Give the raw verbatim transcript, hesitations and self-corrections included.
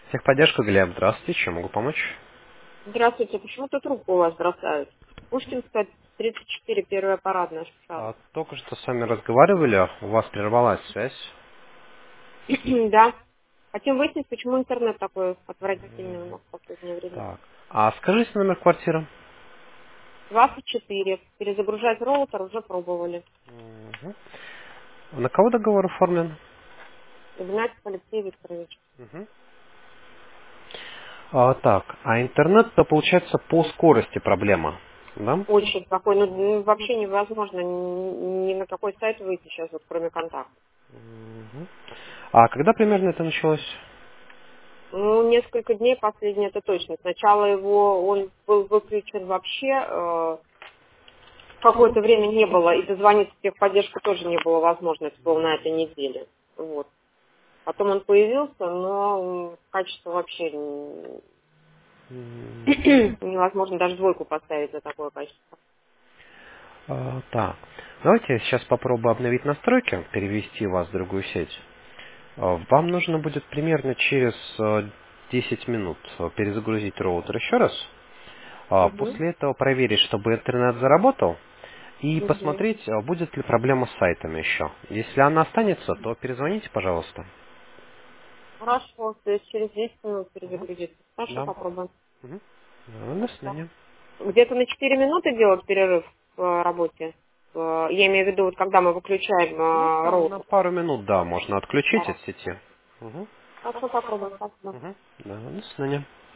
Техподдержка, Глеб, здравствуйте, чем могу помочь? Здравствуйте, почему-то трубку у вас бросают. Пушкинская, тридцать четыре, первая парадная, шар. А, только что с вами разговаривали, у вас прервалась связь. Да. Хотим выяснить, почему интернет такой отвратительный у нас в последнее время. Так, а скажите номер квартиры. двадцать четыре. Перезагружать роутер уже пробовали. Мгм. На кого договор оформлен? Игнатьев Алексей Викторович. Мгм. А, так, а интернет, то получается по скорости проблема, да? Очень такой, ну, ну, вообще невозможно ни, ни на какой сайт выйти сейчас, вот кроме контакта. Мгм. А когда примерно это началось? Ну, несколько дней последнее, это точно. Сначала его, он был выключен вообще, э, какое-то время не было, и дозвониться в техподдержку тоже не было возможности, было на этой неделе. Вот. Потом он появился, но м, качество вообще н- М, невозможно даже двойку поставить за такое качество. а, так, давайте я сейчас попробую обновить настройки, перевести вас в другую сеть. А, Вам нужно будет примерно через э, десять минут э, перезагрузить роутер еще раз. А, Угу. После этого проверить, чтобы интернет заработал. И Угу. посмотреть, а, будет ли проблема с сайтами еще. Если она останется, то перезвоните, пожалуйста. Хорошо, то есть через десять минут Мгм. перезагрузиться. Хорошо, Да. попробуем. Мгм. Да, до Хорошо. свидания. Где-то на четыре минуты делать перерыв в э, работе. Э, Я имею в виду, вот когда мы выключаем Ну, э, там на роутер. пару минут, да, можно отключить от Хорошо. сети. Угу. Хорошо, попробуем. Спасибо. Угу. Да, до свидания.